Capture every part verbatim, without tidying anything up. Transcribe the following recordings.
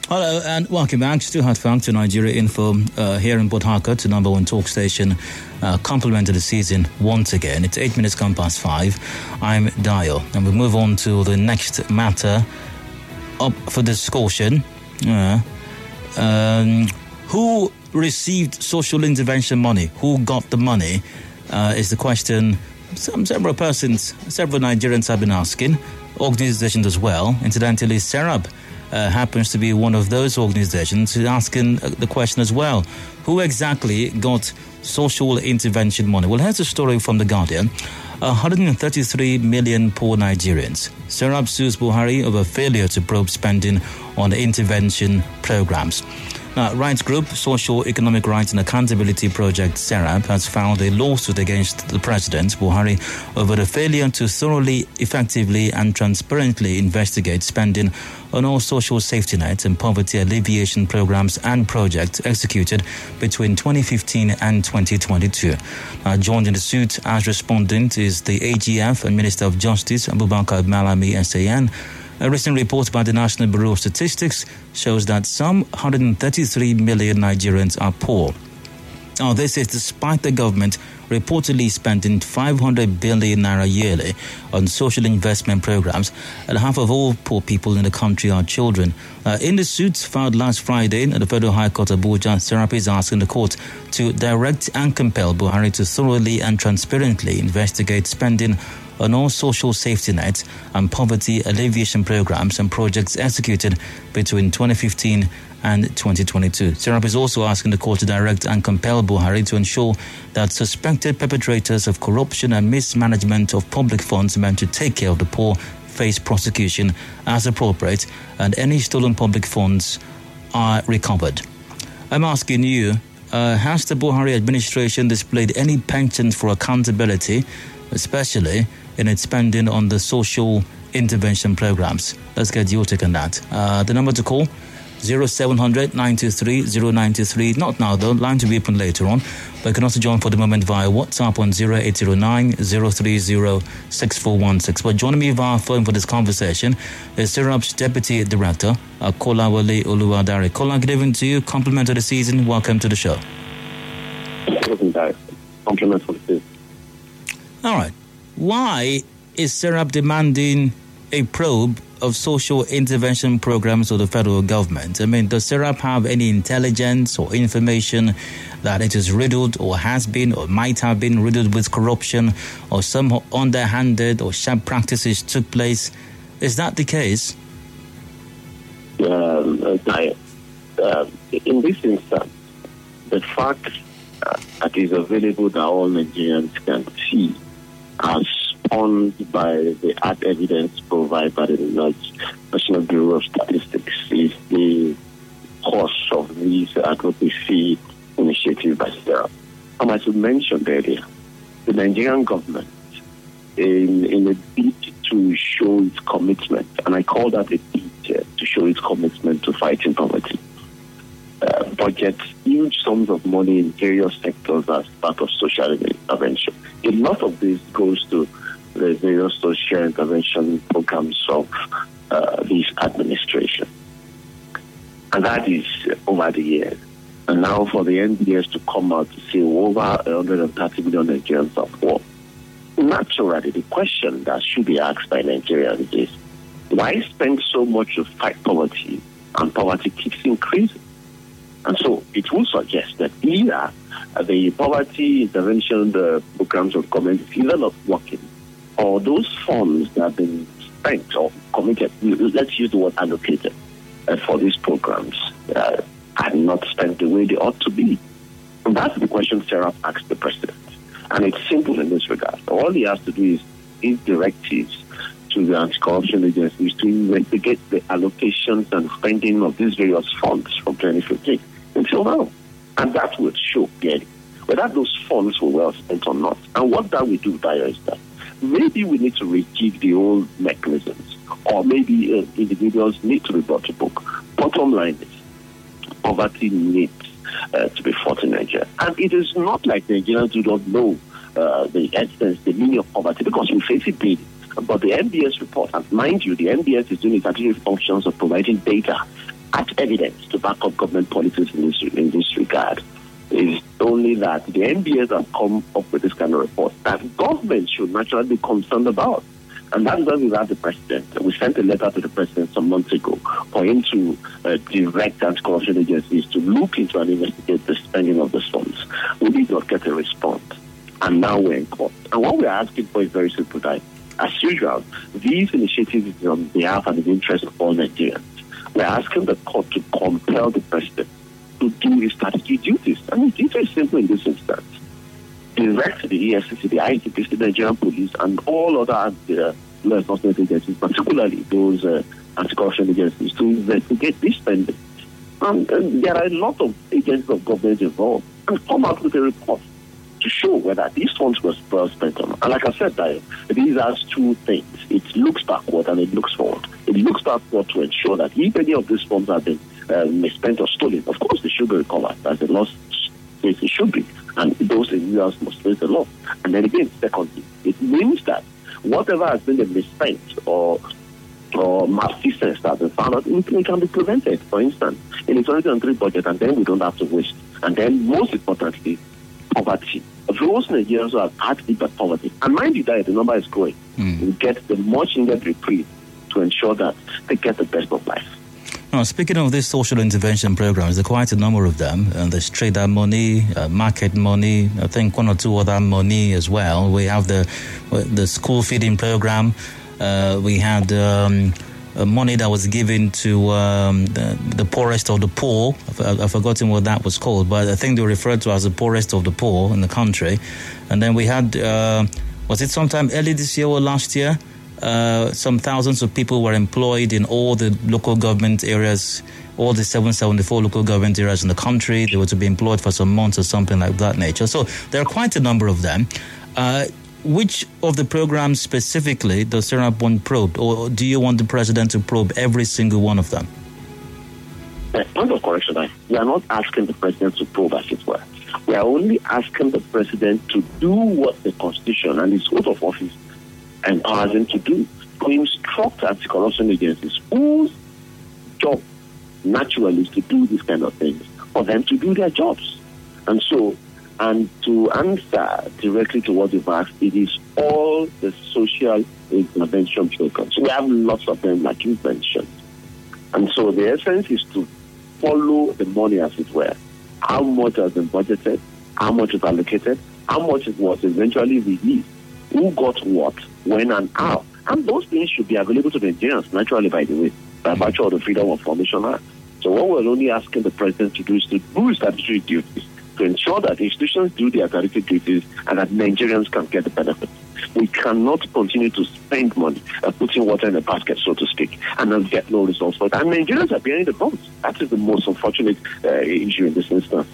Hello and welcome back to Hard Fact to Nigeria Info uh, here in Port Harcourt, the number one talk station, uh, complement of the season once again. It's eight minutes gone past five. I'm Dio, and we move on to the next matter up for discussion. Uh, um, who received social intervention money? Who got the money? Uh, is the question some several persons, several Nigerians have been asking. Organizations as well. Incidentally, Serap Uh, happens to be one of those organizations who's asking uh, the question as well. Who exactly got social intervention money? Well, here's a story from The Guardian. one hundred thirty-three million poor Nigerians. Serap sues Buhari over failure to probe spending on intervention programs. Now, rights group Social Economic Rights and Accountability Project Serap has filed a lawsuit against the president, Buhari, over the failure to thoroughly, effectively and transparently investigate spending on all social safety nets and poverty alleviation programs and projects executed between twenty fifteen and twenty twenty-two. Uh, joined in the suit as respondent is the A G F and Minister of Justice, Abubakar Malami S A N. A recent report by the National Bureau of Statistics shows that some one hundred thirty-three million Nigerians are poor. Now, this is despite the government reportedly spending five hundred billion naira yearly on social investment programs, and half of all poor people in the country are children. Uh, in the suit filed last Friday at the Federal High Court of Abuja, Serap is asking the court to direct and compel Buhari to thoroughly and transparently investigate spending on all social safety nets and poverty alleviation programs and projects executed between twenty fifteen and twenty twenty-two. Serap is also asking the court to direct and compel Buhari to ensure that suspected perpetrators of corruption and mismanagement of public funds meant to take care of the poor face prosecution as appropriate, and any stolen public funds are recovered. I'm asking you, uh, has the Buhari administration displayed any penchant for accountability, especially in its spending on the social intervention programs? Let's get your take on that. Uh, the number to call, zero seven hundred nine two three zero nine two three. Not now, though. Line to be open later on. But you can also join for the moment via WhatsApp on zero eight zero nine zero three zero six four one six. But joining me via phone for this conversation is Serap's Deputy Director, uh, Kolawole Oluwadare. Kola, good evening to you. Compliment of the season. Welcome to the show. Compliment for the season. All right. Why is Serap demanding a probe of social intervention programs of the federal government? I mean, does Serap have any intelligence or information that it is riddled or has been or might have been riddled with corruption or some underhanded or sharp practices took place? Is that the case? Um, I, uh, in this instance, the fact uh, that is available that all Nigerians can see, as spawned by the art evidence provided by the National Bureau of Statistics, is the cause of this advocacy initiative by Serap. And as you mentioned earlier, the Nigerian government, in, in a bid to show its commitment, and I call that a bid uh, to show its commitment to fighting poverty, uh, budgets huge sums of money in various sectors as part of social intervention. A lot of this goes to the various social intervention programs of uh, this administration. And that is uh, over the years. And now for the N B S to come out to say over one hundred thirty million Nigerians are poor. Naturally, the question that should be asked by Nigerians is, why spend so much to fight poverty and poverty keeps increasing? And so it will suggest that either the poverty intervention the programs of government is either not working, or those funds that have been spent or committed, let's use the word allocated, uh, for these programs uh, are not spent the way they ought to be. And that's the question Serap asked the president. And it's simple in this regard. All he has to do is give directives to the anti-corruption agencies to investigate the allocations and spending of these various funds from twenty fifteen until now. And that would show clearly whether those funds were well spent or not. And what that will do, Dyer, is that maybe we need to rejig the old mechanisms, or maybe uh, individuals need to be brought to book. Bottom line is, poverty needs uh, to be fought in Nigeria. And it is not like Nigerians do not know uh, the essence, the meaning of poverty, because we face it daily. But the N B S report, and mind you, the N B S is doing its statutory functions of providing data act evidence to back up government policies in this, in this regard. Is only that the N B S have come up with this kind of report that government should naturally be concerned about. And that's why we have the president. We sent a letter to the president some months ago for him to uh, direct anti-corruption agencies to look into and investigate the spending of the funds. We did not get a response. And now we're in court. And what we're asking for is very simple, that, as usual, these initiatives are on behalf and in the interest of all Nigerians. We're asking the court to compel the president to do his statutory duties. I mean, it's very simple in this instance. Direct the E F C C, the I T P C, the Nigerian police, and all other uh, law enforcement agencies, particularly those uh, anti-corruption agencies, to investigate this spending. And, and there are a lot of agencies of government involved, and come out with a report to show whether these funds were well spent or not. And like I said, that these are two things. It looks backward and it looks forward. It looks backward to ensure that if any of these funds have been uh, misspent or stolen, of course they should be recovered, as the law says it should be. And those individuals must face the law. And then again, secondly, it means that whatever has been the misspent or or malfeasance that has been found out, it can be prevented. For instance, in the twenty twenty-three budget, and then we don't have to waste. And then, most importantly, poverty. Those Nigerians who have had deeper poverty, and mind you that the number is growing, mm. will get the much needed reprieve to ensure that they get the best of life. Now, speaking of these social intervention programs, there are quite a number of them. And there's trader money, uh, market money, I think one or two other money as well. We have the the school feeding program. Uh, we had um, money that was given to um, the, the poorest of the poor. I've, I've forgotten what that was called, but I think they were referred to as the poorest of the poor in the country. And then we had, uh, was it sometime early this year or last year? Uh, some thousands of people were employed in all the local government areas, all the seven hundred seventy-four local government areas in the country. They were to be employed for some months or something like that nature. So there are quite a number of them. Uh, which of the programs specifically does Serap want probed, or do you want the president to probe every single one of them? Uh, point of correction, I, we are not asking the president to probe, as it were. We are only asking the president to do what the Constitution and his oath of office empowers him to do, to instruct anti-corruption agencies whose job naturally is to do these kind of things, for them to do their jobs. And so, and to answer directly to what you've asked, it is all the social intervention programs. We have lots of them, like you mentioned. And so the essence is to follow the money, as it were. How much has been budgeted, how much is allocated, how much was eventually released, who got what, when and how. And those things should be available to the Nigerians, naturally, by the way, by virtue of the Freedom of Information Act. So what we're only asking the president to do is to do his statutory duties, to ensure that institutions do their statutory duties and that Nigerians can get the benefits. We cannot continue to spend money, uh, putting water in a basket, so to speak, and not get no results for it. And Nigerians are bearing the brunt. That is the most unfortunate uh, issue in this instance.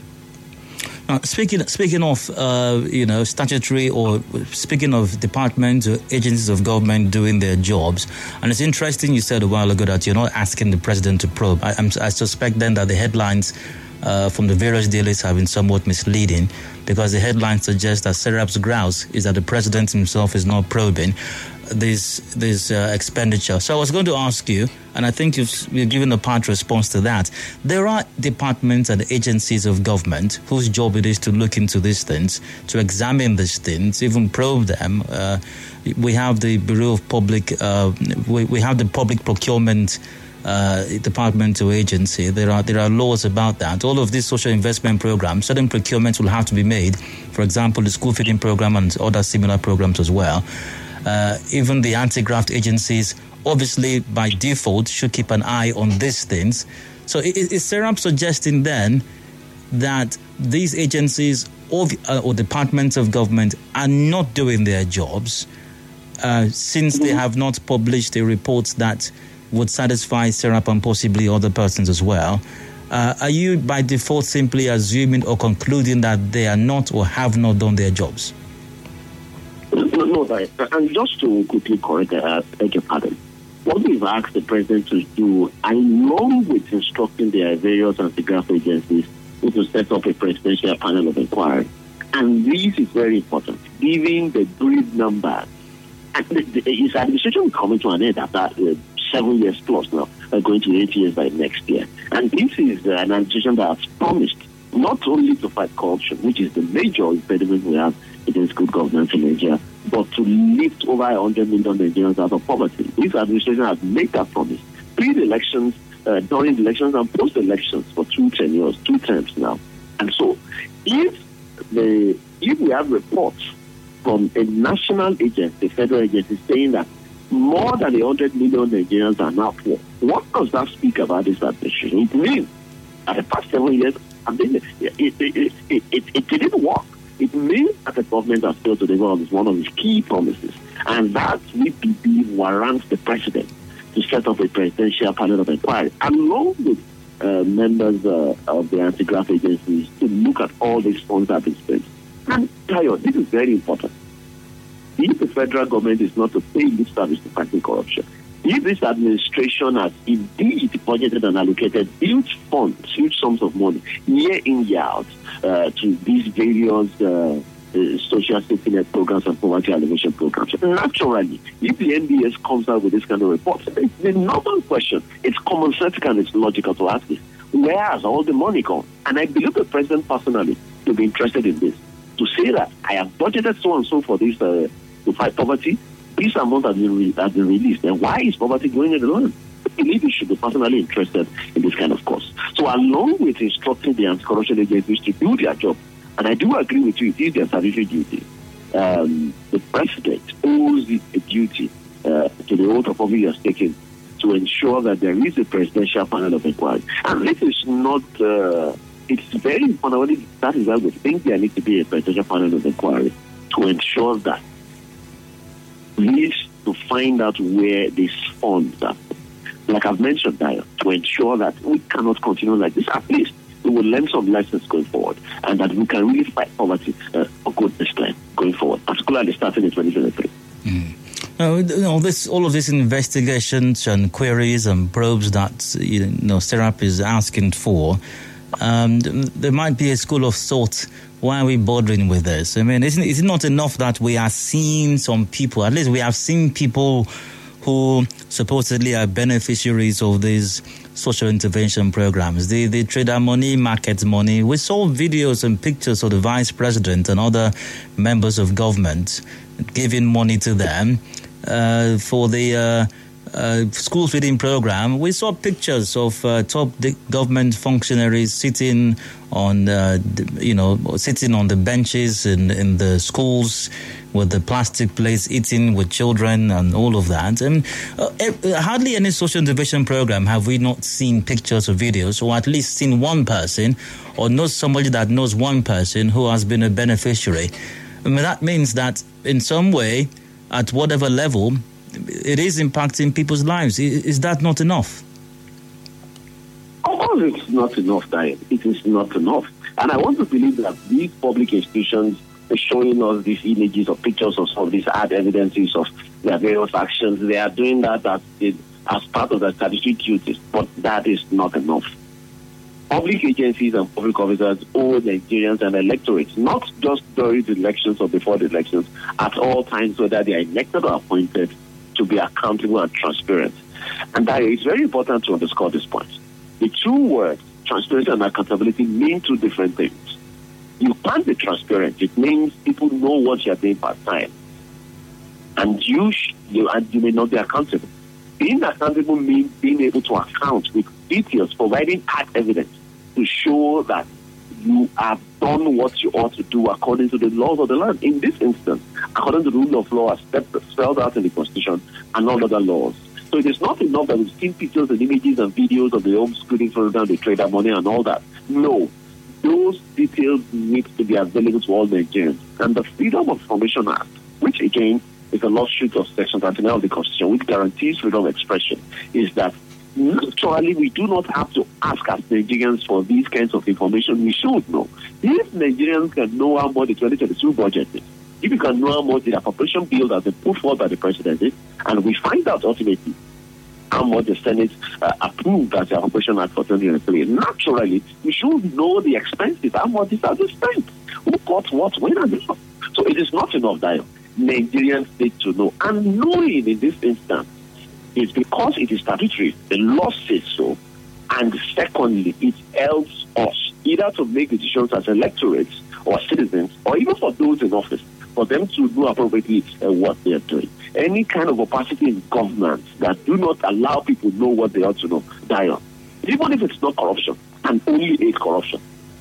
Uh, speaking speaking of uh, you know statutory or speaking of departments or agencies of government doing their jobs, and it's interesting you said a while ago that you're not asking the president to probe. I, I'm, I suspect then that the headlines uh, from the various dailies have been somewhat misleading, because the headlines suggest that Serap's grouse is that the president himself is not probing this this uh, expenditure. So I was going to ask you, and I think you've, you've given a part response to that. There are departments and agencies of government whose job it is to look into these things, to examine these things, even probe them. Uh, we have the Bureau of Public, uh, we, we have the Public Procurement uh, Department or agency. There are there are laws about that. All of these social investment programs, certain procurements will have to be made. For example, the school feeding program and other similar programs as well. Uh, even the anti-graft agencies, obviously, by default, should keep an eye on these things. So is, is Serap suggesting then that these agencies or, uh, or departments of government are not doing their jobs uh, since they have not published a report that would satisfy Serap and possibly other persons as well? Uh, are you, by default, simply assuming or concluding that they are not or have not done their jobs? No, no, right. And just to quickly correct, uh, beg your pardon. What we've asked the president to do, along with instructing their various anti-graft agencies, is to set up a presidential panel of inquiry. And this is very important, given the brief numbers. And the, the, his administration will come to an end after uh, seven years plus now. uh, going to eight years by next year. And this is uh, an administration that has promised not only to fight corruption, which is the major impediment we have against good governance in Nigeria, but to lift over one hundred million Nigerians out of poverty. This administration has made that promise. Pre-elections, uh, during the elections, and post-elections for two tenures, two terms now. And so, if the if we have reports from a national agency, a federal agency, saying that more than one hundred million Nigerians are now poor, what does that speak about this administration? It means that the past seven years, I mean, it, it, it, it, it, it didn't work. It means that the government has failed to deliver on one of its key promises, and that we believe warrants the president to set up a presidential panel of inquiry, along with uh, members uh, of the anti-graft agencies, to look at all these funds that have been spent. And Tayo, this is very important. If the federal government is not to pay lip service to fighting corruption, if this administration has indeed budgeted and allocated huge funds, huge sums of money, year in, year out, uh, to these various uh, uh, social safety net programs and poverty alleviation programs, naturally, if the N B S comes out with this kind of report, it's the normal question. It's commonsensical and it's logical to ask this. Where has all the money gone? And I believe the president personally to be interested in this, to say that I have budgeted so and so for this uh, to fight poverty. This amount has been, re- has been released. And why is poverty going in the land? I believe we should be personally interested in this kind of course. So along with instructing the anti-corruption agencies to do their job, and I do agree with you, it is their statutory duty, um, the president owes it a duty uh, to the oath of office he has taken to ensure that there is a presidential panel of inquiry. And this is not, uh, it's very important, that is why we think there needs to be a presidential panel of inquiry to ensure that needs to find out where these funds are. Like I've mentioned, Daya, to ensure that we cannot continue like this. At least we will learn some lessons going forward, and that we can really fight poverty uh, for goodness plan going forward, particularly starting in twenty twenty-three. Mm. Uh, you know, this, all of these investigations and queries and probes that you know SERAP is asking for, um, there might be a school of thought. Why are we bothering with this? I mean, isn't is it not enough that we are seeing some people? At least we have seen people who supposedly are beneficiaries of these social intervention programs. They they trade our money, market money. We saw videos and pictures of the vice president and other members of government giving money to them uh, for the uh, uh, school feeding program. We saw pictures of uh, top government functionaries sitting on, uh, you know, sitting on the benches in, in the schools with the plastic plates, eating with children and all of that. And uh, hardly any social intervention program have we not seen pictures or videos, or at least seen one person or know somebody that knows one person who has been a beneficiary. I mean, that means that in some way, at whatever level, it is impacting people's lives. Is that not enough? Of course, it's not enough, Diane. It is not enough. And I want to believe that these public institutions are showing us these images or pictures of some of these hard evidences of their various actions. They are doing that as, as part of their statutory duties, but that is not enough. Public agencies and public officers owe Nigerians and electorates, not just during the elections or before the elections, at all times, whether they are elected or appointed, to be accountable and transparent. And that is very important to underscore this point. The two words, transparency and accountability, mean two different things. You can't be transparent. It means people know what you're doing part time, and you, sh- you and you may not be accountable. Being accountable means being able to account with details, providing hard evidence to show that you have done what you ought to do according to the laws of the land. In this instance, according to the rule of law as spelled out in the Constitution and all other laws. So it is not enough that we've seen pictures and images and videos of the homeschooling program, the trader money and all that. No. Those details need to be available to all Nigerians. And the Freedom of Information Act, which again is a lawsuit of Section thirty-nine of the Constitution, which guarantees freedom of expression, is that naturally we do not have to ask as Nigerians for these kinds of information. We should know. If Nigerians can know how much the twenty twenty-two budget is, if you can know how much the appropriation bill that been put forward by the president is, and we find out ultimately how much the Senate uh, approved as the appropriation act for twenty twenty-three, naturally we should know the expenses, how much is has been spent, who got what, when, and how. So it is not enough, Dio. Nigerians need to know. And knowing in this instance is because it is statutory. The law says so. And secondly, it helps us either to make decisions as electorates or citizens, or even for those in office, for them to know appropriately uh, what they are doing. Any kind of opacity in government that do not allow people to know what they ought to know, die on. Even if it's not corruption, and only aid corruption.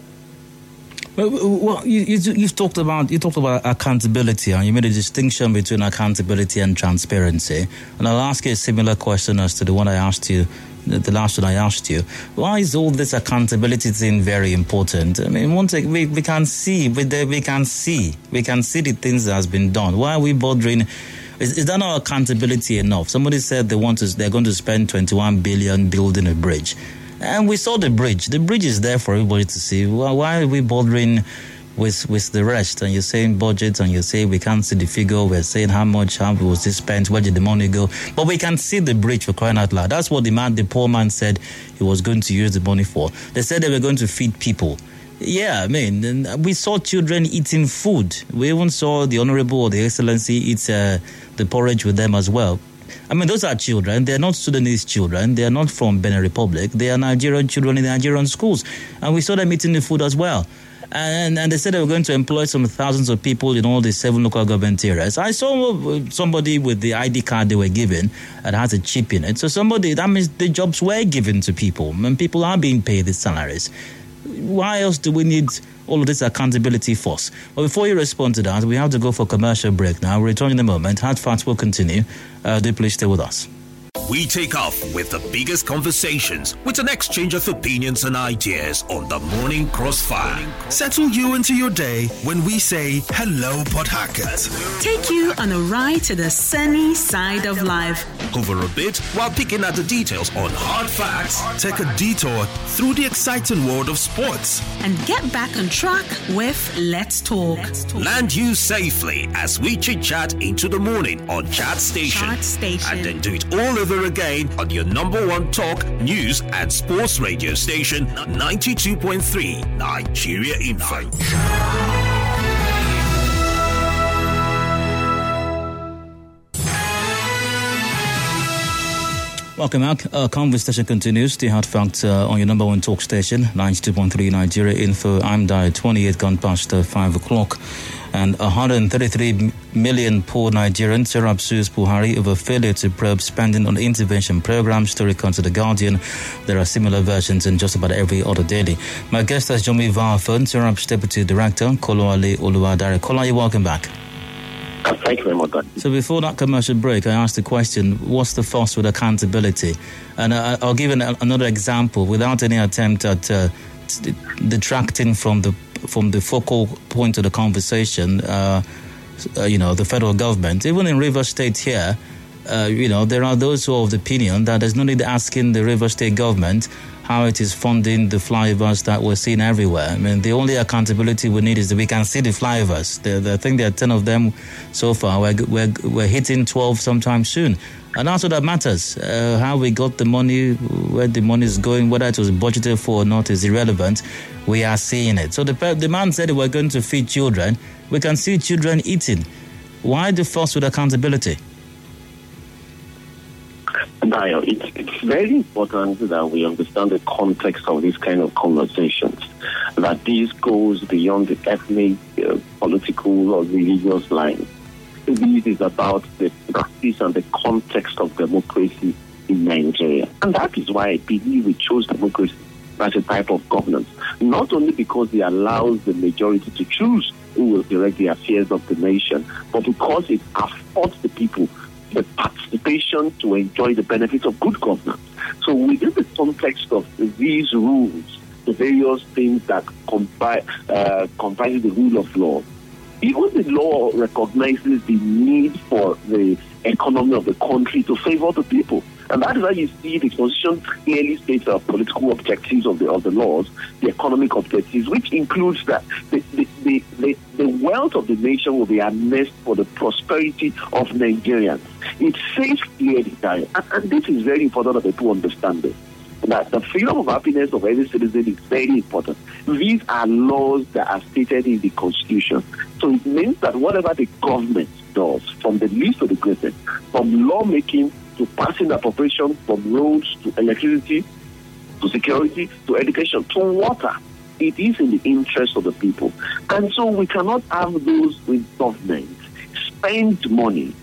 Well, well you, you, you've talked about you talked about accountability, and you made a distinction between accountability and transparency. And I'll ask you a similar question as to the one I asked you, the last one I asked you. Why is all this accountability thing very important? I mean, one thing we, we can see, we, we can see, we can see the things that has been done. Why are we bothering? Is, is that not accountability enough? Somebody said they want to, they're going to spend twenty-one billion building a bridge. And we saw the bridge. The bridge is there for everybody to see. Well, why are we bothering with with the rest? And you're saying budget, and you say we can't see the figure. We're saying how much, how was this spent, where did the money go? But we can see the bridge, for crying out loud. That's what the man, the poor man said he was going to use the money for. They said they were going to feed people. Yeah, I mean, we saw children eating food. We even saw the Honorable or the Excellency eat uh, the porridge with them as well. I mean, those are children. They're not Sudanese children. They are not from Benin Republic. They are Nigerian children in Nigerian schools. And we saw them eating the food as well. And, and they said they were going to employ some thousands of people in all the seven local government areas. I saw somebody with the I D card they were given and has a chip in it. So somebody, that means the jobs were given to people. And people are being paid the salaries. Why else do we need all of this accountability force? Well, before you respond to that, we have to go for a commercial break now. We'll return in a moment. Hard Facts will continue. Uh, do please stay with us. We take off with the biggest conversations with an exchange of opinions and ideas on the Morning Crossfire. Settle you into your day when we say hello, Port Harcourt. Take you on a ride to the sunny side of life. Over a bit while picking at the details on Hard Facts. Take a detour through the exciting world of sports. And get back on track with Let's Talk. Let's Talk. Land you safely as we chit-chat into the morning on Chat Station. Chat Station. And then do it all over again on your number one talk, news and sports radio station, ninety-two point three Nigeria Info. Welcome back. Our conversation continues. The Hard Facts uh, on your number one talk station, ninety-two point three Nigeria Info. I'm Dyer, twenty-eight gone past uh, five o'clock. And one hundred thirty-three million poor Nigerians Serap sues Buhari over failure to probe spending on intervention programs. Story comes to The Guardian. There are similar versions in just about every other daily. My guest has joined me via phone, Serap's Deputy Director, Kolawole Oluwadare. Kola, you welcome back. Thank you very much. So before that commercial break, I asked the question, what's the fuss with accountability? And I, I'll give an, another example without any attempt at uh, detracting from the from the focal point of the conversation, uh, uh, you know, the federal government. Even in Rivers State here, uh, you know, there are those who are of the opinion that there's no need asking the Rivers State government how it is funding the flyovers that we're seeing everywhere. I mean, the only accountability we need is that we can see the flyovers. The, the, I think there are ten of them so far. We're, we're, we're hitting twelve sometime soon. And that's what that matters. Uh, how we got the money, where the money is going, whether it was budgeted for or not is irrelevant. We are seeing it. So the, the man said we're going to feed children. We can see children eating. Why the fuss with accountability? Dio, it's, it's very important that we understand the context of these kind of conversations, that this goes beyond the ethnic, uh, political, or religious lines. This is about the practice and the context of democracy in Nigeria. And that is why I believe we chose democracy as a type of governance, not only because it allows the majority to choose who will direct the affairs of the nation, but because it affords the people the participation to enjoy the benefits of good governance. So within the context of these rules, the various things that comprise, uh, comprise the rule of law, even the law recognizes the need for the economy of the country to favor the people. And that is why you see the Constitution clearly states the political objectives of the of the laws, the economic objectives, which includes that the, the, the, the, the wealth of the nation will be amassed for the prosperity of Nigerians. It says clearly that, and, and this is very important that people understand this, that the freedom of happiness of every citizen is very important. These are laws that are stated in the Constitution. So it means that whatever the government does, from the least to the greatest, from lawmaking to passing appropriation from roads to electricity, to security, to education, to water. It is in the interest of the people. And so we cannot have those with government spend money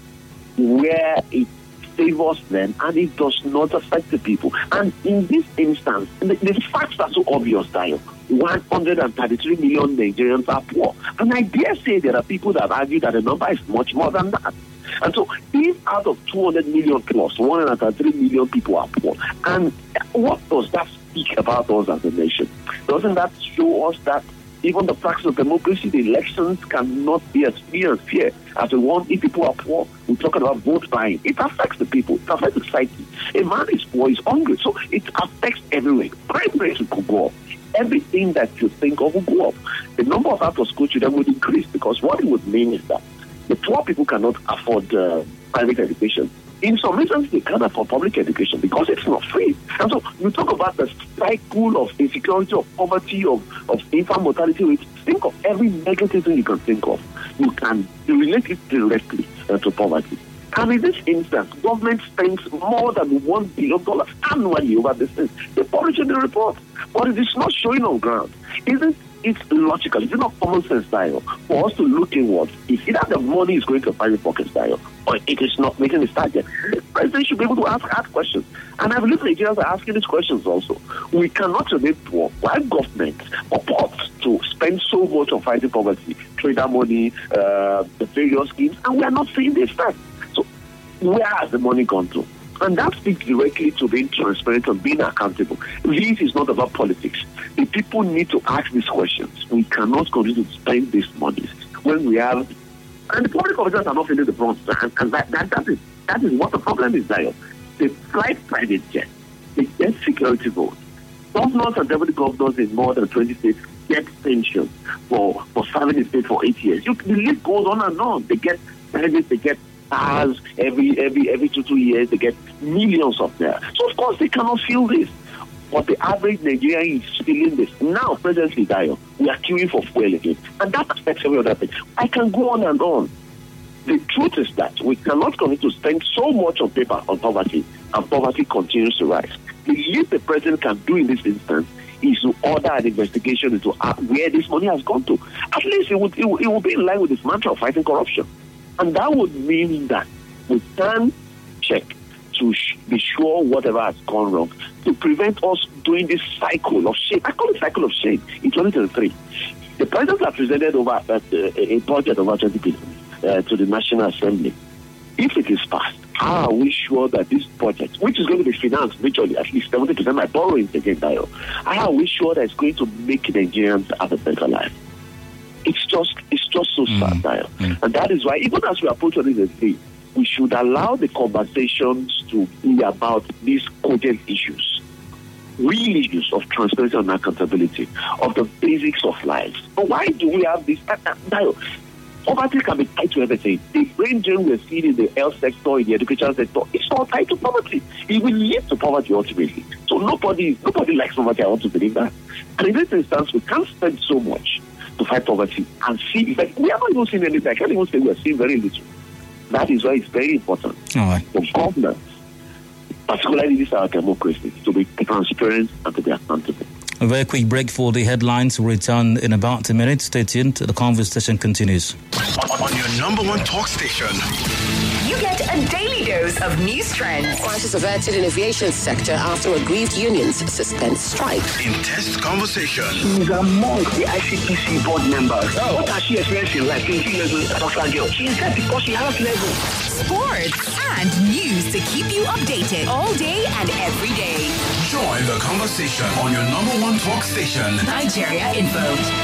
where it favors them and it does not affect the people. And in this instance, the, the facts are so obvious, Tayo. one hundred thirty-three million Nigerians are poor. And I dare say there are people that argue that the number is much more than that. And so if out of two hundred million plus, one hundred thirty-three million people are poor, and what does that speak about us as a nation? Doesn't that show us that even the practice of democracy, the elections cannot be as free and fair as the one? If people are poor, we're talking about vote buying. It affects the people. It affects the society. A man is poor, he's hungry. So it affects everywhere. Prime rates will go up. Everything that you think of will go up. The number of after-school children will increase, because what it would mean is that the poor people cannot afford uh, private education. In some reasons, they can't afford public education because it's not free. And so you talk about the cycle of insecurity, of poverty, of, of infant mortality rate. Think of every negative thing you can think of. You can relate it directly uh, to poverty. And in this instance, government spends more than one billion dollars annually over this thing. They publish in the report, but it is not showing on ground. Isn't it's logical? It's not common sense style for us to look inwards. If either the money is going to private pocket style or it is not making a start yet, the president should be able to ask hard questions. And I believe Nigerians are asking these questions also. We cannot remain poor while government purports to spend so much on fighting poverty, trader money, uh, the various schemes, and we are not seeing the effect. So where has the money gone to? And that speaks directly to being transparent and being accountable. This is not about politics. The people need to ask these questions. We cannot continue to spend these monies when we have, and the public officers are not feeling the brunt. And, and that, that, that, is, that is what the problem is, Zion. They fly private jets. They get security votes. Governors and deputy governors in more than twenty states get pensions for, for serving the state for eight years. You, the list goes on and on. They get benefits, they get stars every every every two two years. They get millions of them. So of course they cannot feel this. But the average Nigerian is feeling this. Now, presently, Dio, we are queuing for fuel again. And that affects every other thing. I can go on and on. The truth is that we cannot continue to spend so much on paper on poverty, and poverty continues to rise. The least the president can do in this instance is to order an investigation into where this money has gone to. At least it would, it would, it would be in line with this mantra of fighting corruption. And that would mean that we can check to sh- be sure whatever has gone wrong, to prevent us doing this cycle of shame. I call it cycle of shame in twenty twenty-three. The president has presented over uh, a budget of over twenty billion uh, to the National Assembly. If it is passed, how are we sure that this budget, which is going to be financed majorly, at least seventy percent by borrowing again, how are we sure that it's going to make Nigerians have a better life? It's just it's just so mm. sad, Dio. Mm. And that is why, even as we approach on this day, we should allow the conversations to be about these cogent issues, real issues of transparency and accountability, of the basics of life. But why do we have this? Dio, poverty can be tied to everything. The brain drain we're seeing in the health sector, in the education sector, it's all tied to poverty. It will lead to poverty ultimately. So nobody, nobody likes poverty. I want to believe that. And in this instance, we can't spend so much to fight poverty and see, like, we haven't even seen anything. I can't even say we are seeing very little. That is why it's very important all right. for government, particularly this our democracy, to be transparent and to be accountable. A very quick break for the headlines. We'll return in about a minute. Stay tuned. The conversation continues. On your number one talk station. You get a daily dose of news trends. Crisis averted in aviation sector after aggrieved unions suspend strike. Intense conversation. She's among the I C P C board members. Oh. What has she experienced in life? She is a girl. She is that because she has level. Sports and news to keep you updated all day and every day. Join the conversation on your number one talk station. Nigeria Info.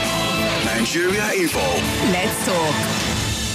Nigeria Info. Let's talk.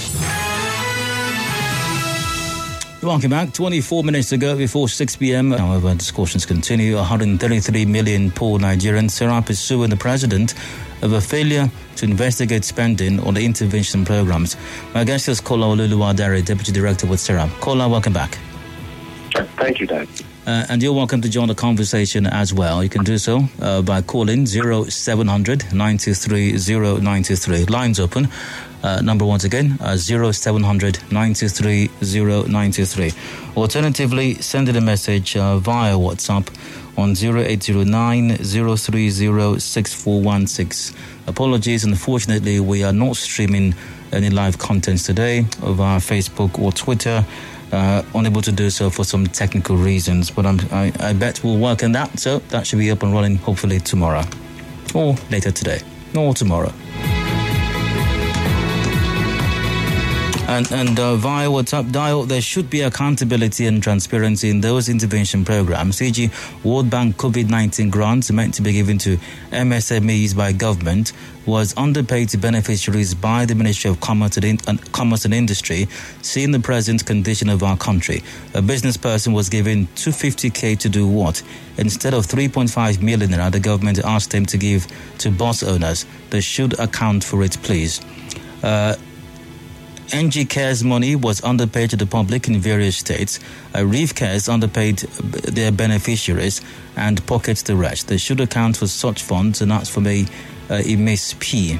Welcome back. twenty-four minutes to go before six p.m. However, discussions continue. one hundred thirty-three million poor Nigerians. Serap is suing the president over failure to investigate spending on the intervention programs. My guest is Kola Oluluwadare, Deputy Director with Serap. Kola, welcome back. Thank you, Dad. Uh, and you're welcome to join the conversation as well. You can do so uh, by calling zero seven hundred nine two three zero nine two three. Lines open. Uh, number once again, uh, zero seven hundred nine two three zero nine two three. Alternatively, send it a message uh, via WhatsApp on zero eight zero nine zero three zero six four one six. Apologies, unfortunately, we are not streaming any live contents today over Facebook or Twitter. Uh, unable to do so for some technical reasons, but I'm, I, I bet we'll work on that. So that should be up and running hopefully tomorrow or later today or tomorrow. And, and uh, via WhatsApp dial, there should be accountability and transparency in those intervention programs. for example, World Bank COVID nineteen grants meant to be given to M S M Es by government was underpaid to beneficiaries by the Ministry of Commerce and, In- and Commerce and Industry, seeing the present condition of our country. A business person was given two hundred fifty thousand to do what? Instead of three point five million naira, the government asked them to give to bus owners. They should account for it, please. Uh, N G Cares money was underpaid to the public in various states. Uh, Reef Cares underpaid their beneficiaries and pockets the rest. They should account for such funds, and that's from a, uh, a Miss P.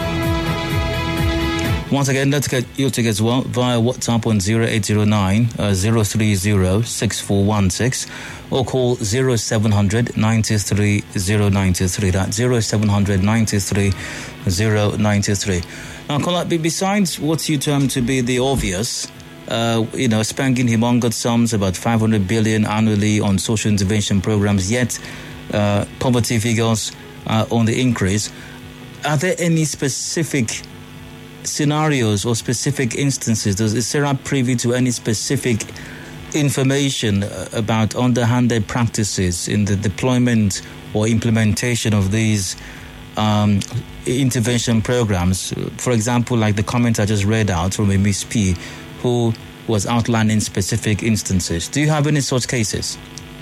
Once again, let's get you to as well via WhatsApp on zero eight zero nine zero three zero six four one six or call zero seven hundred nine two three zero nine two three. That's zero seven hundred nine two three zero nine two three. Now, Kola, besides what you term to be the obvious, uh, you know, spanking humongous sums, about five hundred billion annually on social intervention programs, yet uh, poverty figures are on the increase, are there any specific scenarios or specific instances? Does is Serap privy to any specific information about underhanded practices in the deployment or implementation of these um, intervention programs? For example, like the comment I just read out from a Miss P, who was outlining specific instances. Do you have any such cases?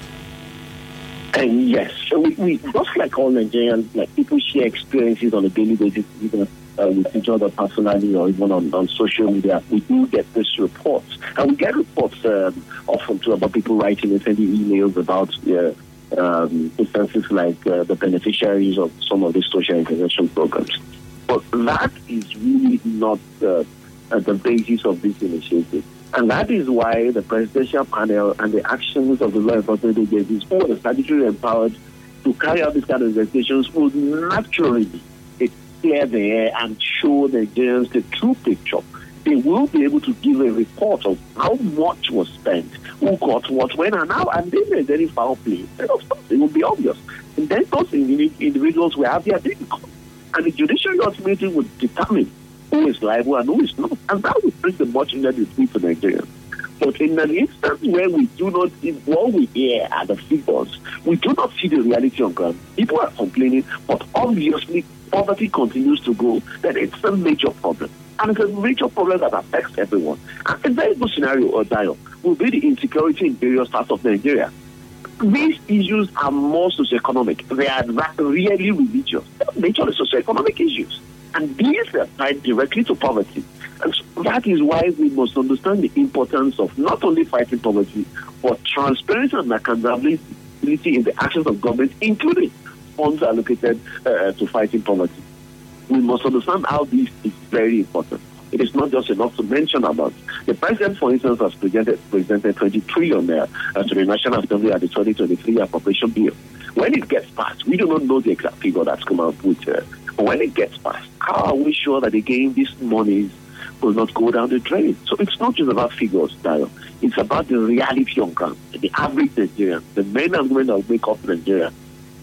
And yes, so we, we just like all Nigerians, like people share experiences on a daily basis, either uh, with each other personally or even on, on social media. We do get these reports, and we get reports um, often too about people writing and sending emails about uh, um, instances like uh, the beneficiaries of some of these social intervention programs. But that is really not uh, uh, the basis of this initiative. And that is why the presidential panel and the actions of the law enforcement agencies, who are statutorily empowered to carry out these kind of investigations, would naturally clear the air and show the Nigerians the true picture. They will be able to give a report of how much was spent, who got what, when, and how, and then there's any foul play. It will be obvious. And then those individuals will have their day in court. And the judiciary ultimately would determine who is liable and who is not. And that would bring the much needed relief to Nigerians. But in an instance where we do not see what we hear are the figures, we do not see the reality on ground. People are complaining, but obviously poverty continues to grow. Then it's a major problem. And it's a major problem that affects everyone. And a very good scenario or dial will be the insecurity in various parts of Nigeria. These issues are more socioeconomic. They are really religious. They are majorly socioeconomic issues. And these are tied directly to poverty. And so that is why we must understand the importance of not only fighting poverty, but transparency and accountability in the actions of government, including funds allocated uh, to fighting poverty. We must understand how this is very important. It is not just enough to mention about. The president, for instance, has presented, presented twenty trillion there uh, to the National Assembly at the twenty twenty-three appropriation bill. When it gets passed, we do not know the exact figure that's come out with. Uh, but when it gets passed, how are we sure that again these monies will not go down the drain? So it's not just about figures, Dio. It's about the reality on ground. The average Nigerian, the men and women that make up Nigeria,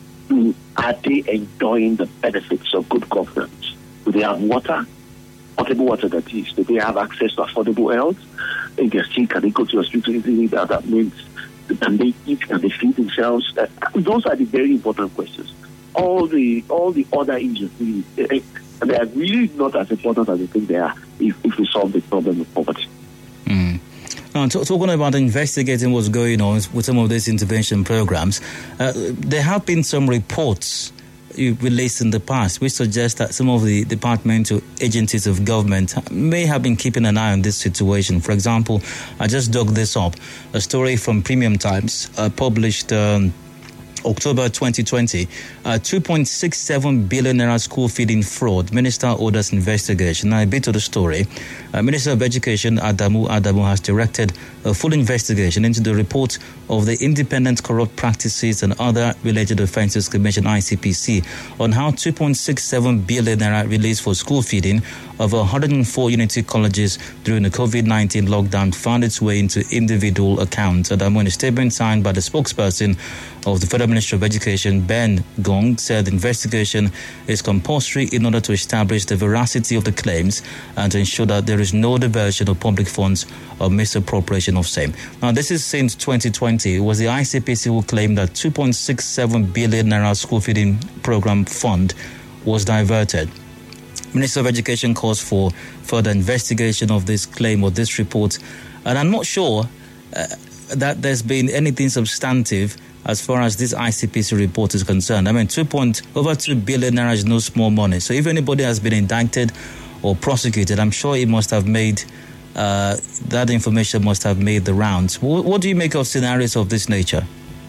are they enjoying the benefits of good governance? Do they have water? Potable water, that is. Do they have access to affordable health? If they're sick, can they go to a hospital easily? That, that means, can they eat? Can they feed themselves? Uh, those are the very important questions. All the all the other issues, really, they, they are really not as important as we think they are if, if we solve the problem of poverty. Mm. Now, t- talking about investigating what's going on with some of these intervention programs, uh, there have been some reports released in the past, which suggests that some of the departmental agencies of government may have been keeping an eye on this situation. For example, I just dug this up, a story from Premium Times uh, published um, October twenty twenty, uh, two point six seven billion naira school feeding fraud. Minister orders investigation. Now, a bit of the story. Uh, Minister of Education Adamu Adamu has directed a full investigation into the report of the Independent Corrupt Practices and Other Related Offences Commission (I C P C) on how two point six seven billion naira released for school feeding of one hundred four unity colleges during the COVID nineteen lockdown found its way into individual accounts. Adamu, in a statement signed by the spokesperson of the Federal Ministry of Education, Ben Gong, said the investigation is compulsory in order to establish the veracity of the claims and to ensure that there is no diversion of public funds or misappropriation of same. Now, this is since twenty twenty. It was the I C P C who claimed that two point six seven billion naira school feeding program fund was diverted. Minister of Education calls for further investigation of this claim or this report, and I'm not sure uh, that there's been anything substantive as far as this I C P C report is concerned. I mean, two point over two billion naira is no small money. So if anybody has been indicted or prosecuted, I'm sure it must have made uh, that information must have made the rounds. What, what do you make of scenarios of this nature?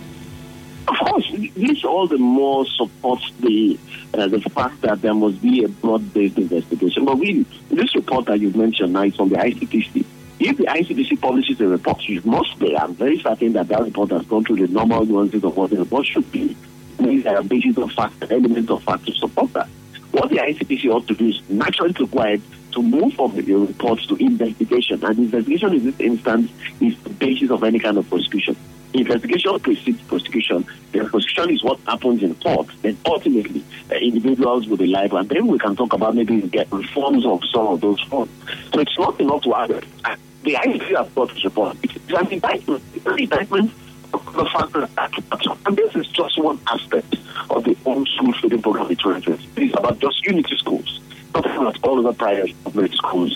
Of course, this all the more supports the uh, the fact that there must be a broad-based investigation. But really, this report that you've mentioned now is from the I C P C. If the I C P C publishes a report, you must be, I'm very certain that that report has gone through the normal nuances of what the report should be. These are basis of fact, elements of fact to support that. What the I C P C ought to do is naturally required to move from the reports to investigation. And investigation in this instance is the basis of any kind of prosecution. Investigation precedes prosecution. The prosecution is what happens in court. Then ultimately, uh, individuals will be liable. And then we can talk about maybe get reforms of some of those funds. So it's not enough to add. Uh, the I C P C has got this report. It's an indictment. It's an indictment of the fact that, and this is just one aspect of the home school feeding program in twenty twenty. It's about just unity schools, not about all of the private government schools.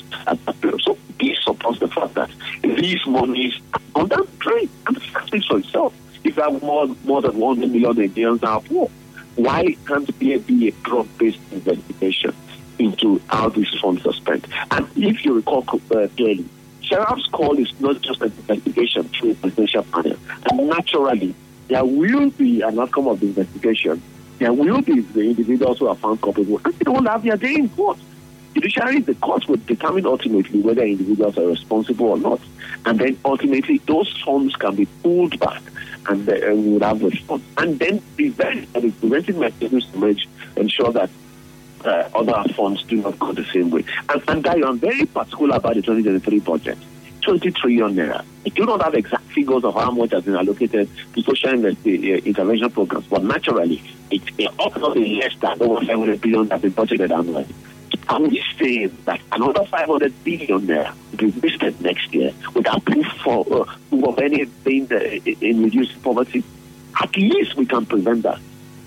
So this supports the fact that these monies are on that drain. And the fact is for itself. If you have more, more than one million Nigerians are poor, why can't there be a broad-based investigation into how these funds are spent? And if you recall uh, clearly, Sheriff's call is not just an investigation through a presidential panel. And naturally, there will be an outcome of the investigation. There will be the individuals who are found culpable, and they will have their day in court. Judiciary, the court will determine ultimately whether individuals are responsible or not. And then ultimately, those funds can be pulled back and uh, we would have response. And then prevent the preventive mechanisms to make ensure that Uh, other funds do not go the same way. And, and I'm very particular about the twenty twenty-three budget. twenty trillion naira. I do not have exact figures of how much has been allocated to social investi- uh, intervention programs, but naturally, it's it ought not be less than over seven hundred billion that has been budgeted annually. And we say that another five hundred billion naira will be wasted next year without proof for, uh, of anything uh, in reducing poverty. At least we can prevent that.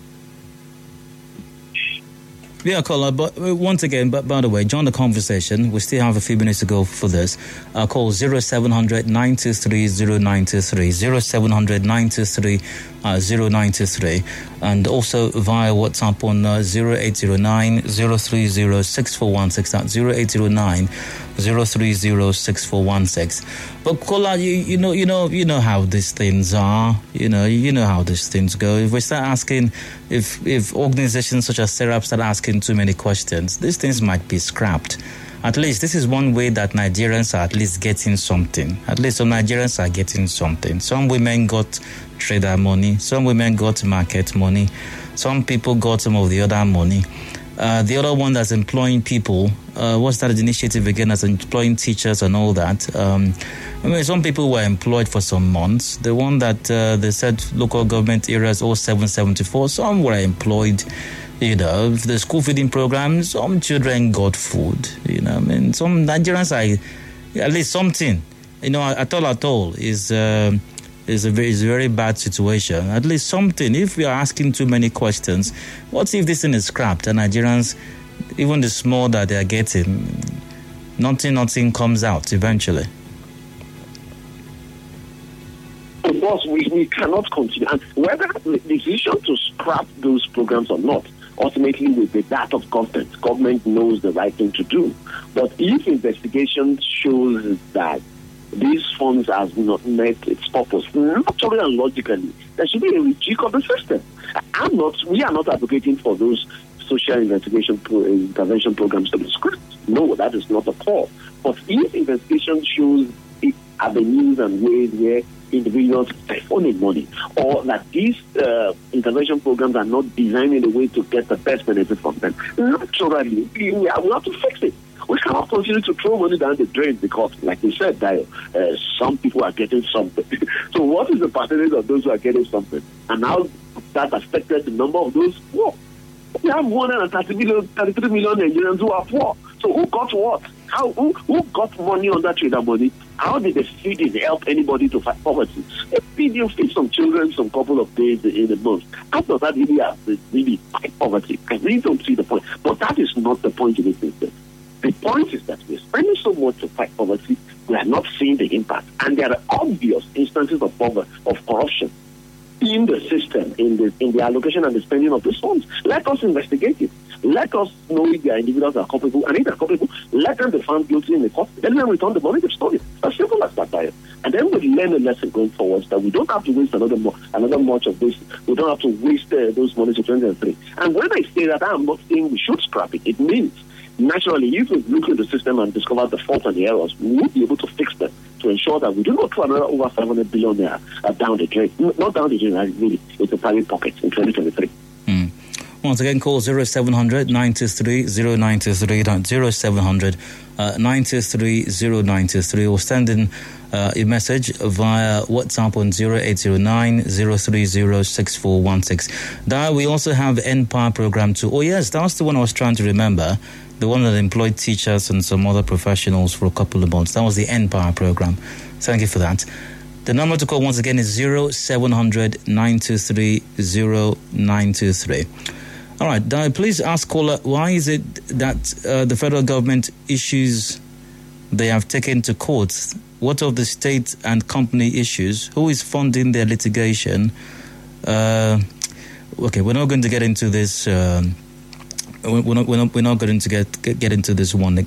Yeah, caller, but once again, but by the way, join the conversation. We still have a few minutes to go for this. Uh, call zero seven hundred nine two three zero nine two three, zero seven hundred nine two three zero nine two three, and also via WhatsApp on uh, zero eight zero nine zero three zero six four one six. That's zero eight zero nine zero three zero six four one six. But caller, you you know you know you know how these things are. You know you know how these things go. If we start asking, if if organizations such as Serap start asking too many questions, these things might be scrapped. At least this is one way that Nigerians are at least getting something. At least some Nigerians are getting something. Some women got trader money. Some women got market money. Some people got some of the other money. Uh, the other one that's employing people, uh, what's that initiative again, that's employing teachers and all that. Um, I mean, some people were employed for some months. The one that uh, they said local government areas oh seven seventy-four, some were employed. You know, the school feeding programs, some children got food. You know, I mean, some Nigerians are at least something. You know, at all, at all is uh, is a very, is a very bad situation. At least something. If we are asking too many questions, what if this thing is scrapped and Nigerians, even the small that they are getting, nothing, nothing comes out eventually? Of course, we, we cannot continue. And whether the decision to scrap those programs or not ultimately will be that of government. Government knows the right thing to do. But if investigation shows that these funds have not met its purpose, naturally and logically, there should be a rejig of the system. I'm not, we are not advocating for those social investigation pro, intervention programs to be scrapped. No, that is not a call. But if investigation shows avenues and ways where individuals siphon money, or that these uh, intervention programs are not designed in a way to get the best benefit from them, naturally, we, we have to fix it. We cannot continue to throw money down the drain because, like you said, Dio, uh, some people are getting something. So what is the percentage of those who are getting something? And how that affected the number of those poor? We have one hundred thirty million, thirty-three million Nigerians who are poor. So who got what? How? Who, who got money on that trader money? How did the feeding help anybody to fight poverty? If feeding feeds some children some couple of days in a month, how does that really have to really fight poverty? I really don't see the point. But that is not the point of this system. The point is that we're spending so much to fight poverty, we are not seeing the impact. And there are obvious instances of poverty, of corruption in the system, in the in the allocation and the spending of these funds. Let us investigate it. Let us know if the individuals are culpable, and if they're culpable, let them be found guilty in the court. Let them return the money they've stolen. As simple as that, Dio. And then we learn a lesson going forward that we don't have to waste another mo- another much of this. We don't have to waste uh, those money to twenty twenty-three. And when I say that, I'm not saying we should scrap it. It means naturally, if we look at the system and discover the faults and the errors, we will be able to fix them to ensure that we do not throw another over five hundred billion naira uh, down the drain. Not down the drain, really. It's a private pocket in twenty twenty-three. Mm. Once again, call zero seven hundred nine two three zero nine two three, zero seven hundred nine two three zero nine two three, or send in uh, a message via WhatsApp on zero eight zero nine zero three zero six four one six. That we also have N P A R program too. Oh yes, that's the one I was trying to remember. The one that employed teachers and some other professionals for a couple of months. That was the N P A R program. Thank you for that. The number to call once again is zero seven hundred nine two three zero nine two three. All right, Dio, please ask caller, why is it that uh, the federal government issues they have taken to courts? What of the state and company issues? Who is funding their litigation? Uh, okay, we're not going to get into this. Um, we're not. We're not. We're not going to get get, get into this one. uh,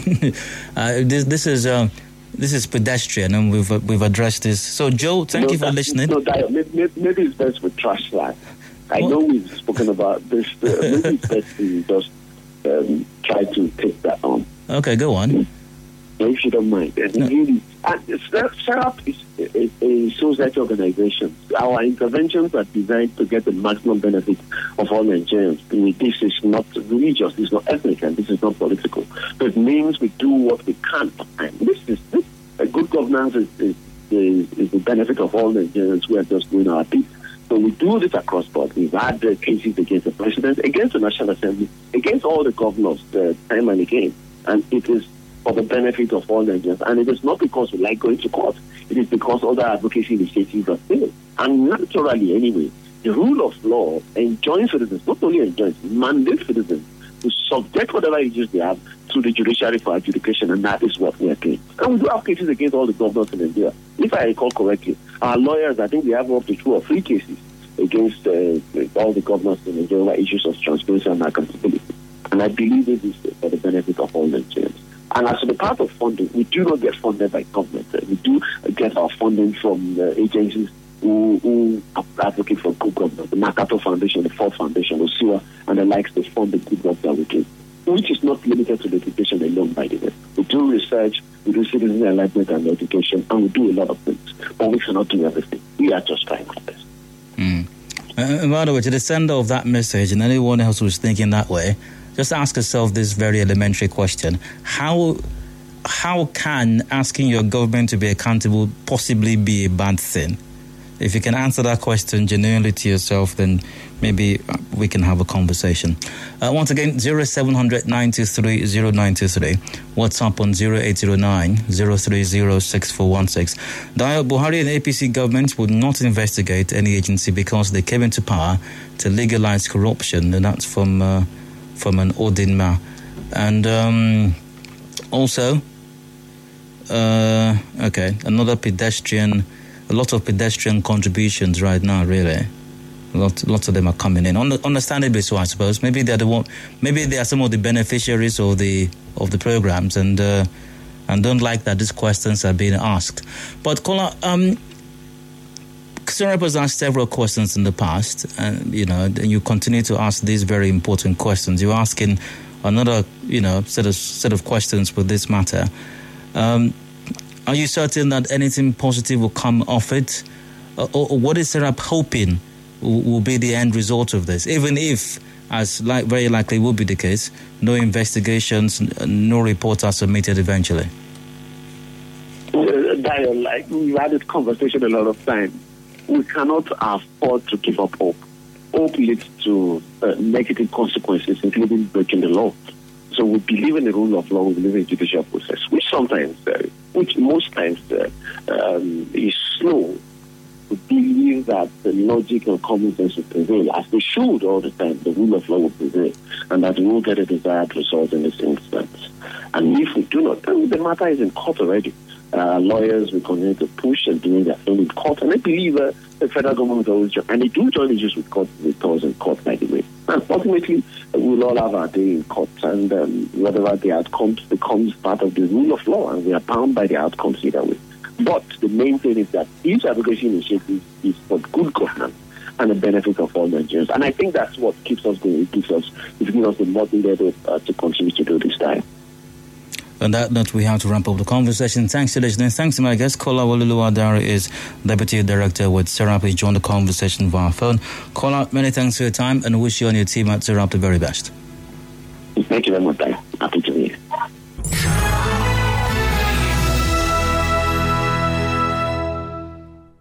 this, this is. Uh, This is pedestrian, and we've uh, we've addressed this. So, Joe, thank no, you for that, listening. No, Dio, maybe, maybe it's best with trash that. I what? know we've spoken about this. Uh, maybe it's best to just um, try to take that on. Okay, go on. If you don't mind. And no. really, and SERAP is a, a society organization. Our interventions are designed to get the maximum benefit of all Nigerians. This is not religious, this is not ethnic, and this is not political. But it means we do what we can. And this is this, a good governance is, is, is, is the benefit of all Nigerians who are just doing our bit. So we do this across board. We've had uh, cases against the president, against the National Assembly, against all the governors, uh, time and again. And it is for the benefit of all Nigerians. And it is not because we like going to court. It is because other advocacy initiatives are failed. And naturally, anyway, the rule of law enjoins citizens, not only enjoins, mandates citizens to subject whatever issues they have to the judiciary for adjudication, and that is what we are doing. And we do have cases against all the governors in India. If I recall correctly, our lawyers, I think we have up to two or three cases against uh, all the governors in India over issues of transparency and accountability. And I believe it is for the benefit of all Nigerians. And as for the part of funding, we do not get funded by government. We do get our funding from uh, agencies who, who advocate for good government. The Makato Foundation, the Ford Foundation, O S I W A, and the likes, they fund the good work that we do, which is not limited to litigation alone, by the way. We do research, we do citizen enlightenment and education, and we do a lot of things. But we cannot do everything. We are just trying our best. Mm. Uh, by the way, to the sender of that message and anyone else who's thinking that way, just ask yourself this very elementary question. How how can asking your government to be accountable possibly be a bad thing? If you can answer that question genuinely to yourself, then maybe we can have a conversation. Uh, once again, zero seven hundred nine two three zero nine two three. WhatsApp on zero eight zero nine zero three zero six four one six. Dio, Buhari and A P C government would not investigate any agency because they came into power to legalize corruption, and that's from... Uh, from an Odinma. And um, also, uh, okay, another pedestrian, a lot of pedestrian contributions right now, really. Lots, lots of them are coming in. Understandably so, I suppose. Maybe they're the one. Maybe they are some of the beneficiaries of the of the programs, and uh, and don't like that these questions are being asked. But Kola, um, Serap has asked several questions in the past, and you know, and you continue to ask these very important questions. You're asking another, you know, set of set of questions with this matter. Um, are you certain that anything positive will come of it, or, or what is Serap hoping will be the end result of this, even if, as like very likely will be the case, no investigations, no reports are submitted eventually? Uh, Diane, like we've had this conversation a lot of times. We cannot afford to give up hope. Hope leads to uh, negative consequences, including breaking the law. So we believe in the rule of law, we believe in the judicial process, which sometimes, uh, which most times uh, um, is slow. We believe that the logic and common sense will prevail, as they should all the time. The rule of law will prevail, and that we will get a desired result in this instance. And if we do not, then the matter is in court already. Uh, lawyers will continue to push and doing their thing in court, and I believe uh, the federal government will always join, and they do join issues with court, with us in court, by the way. And ultimately, uh, we'll all have our day in court, and um, whatever the outcomes becomes part of the rule of law, and we are bound by the outcomes either way. But the main thing is that this abrogation initiative is for good governance and the benefit of all Nigerians. And I think that's what keeps us going. It gives us, it gives us the motivation uh, to continue to do this time. On that note, we have to ramp up the conversation. Thanks to listening. Thanks to my guest. Kola Oluluwadare is Deputy Director with Serap. He joined the conversation via phone. Kola, many thanks for your time, and wish you and your team at Serap the very best. Thank you very much. Happy to be here.